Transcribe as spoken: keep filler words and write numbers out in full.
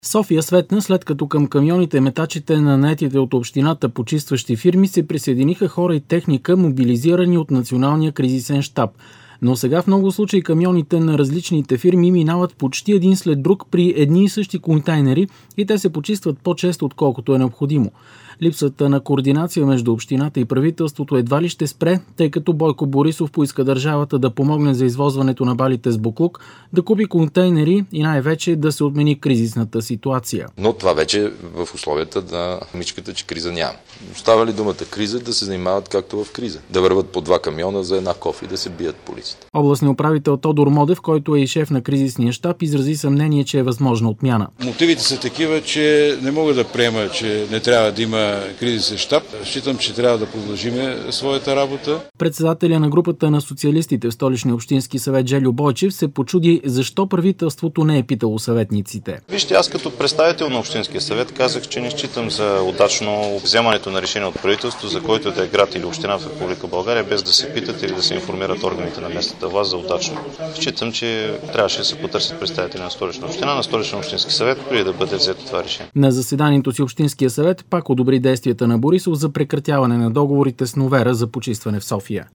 София светна, след като към камионите метачите на наетите от общината почистващи фирми се присъединиха хора и техника, мобилизирани от Националния кризисен щаб. Но сега в много случаи камионите на различните фирми минават почти един след друг при едни и същи контейнери и те се почистват по-често, отколкото е необходимо. Липсата на координация между общината и правителството едва ли ще спре, тъй като Бойко Борисов поиска държавата да помогне за извозването на балите с боклук, да купи контейнери и най-вече да се отмени кризисната ситуация. Но това вече е в условията на мичката, че криза няма. Става ли думата криза, да се занимават както в криза. Да върват по два камиона за една кофе и да се бият полиците. Областният управител Тодор Модев, който е и шеф на кризисния щаб, изрази съмнение, че е възможна отмяна. Мотивите са такива, че не мога да приема, че не трябва да има кризисен щаб. Считам, че трябва да продължим своята работа. Председателя на групата на социалистите в Столичния общински съвет Жельо Бойчев се почуди защо правителството не е питало съветниците. Вижте, аз като представител на Общинския съвет казах, че не считам за удачно вземането на решение от правителство, за който да е град или община в Република България, без да се питат или да се информират органите на местната власт за удачно. Считам, че трябваше да се потърсят представители на Столична община, на Столичния общински съвет, преди да бъде взето това решение. На заседанието си Общинския съвет пак одобри действията на Борисов за прекратяване на договорите с Новера за почистване в София.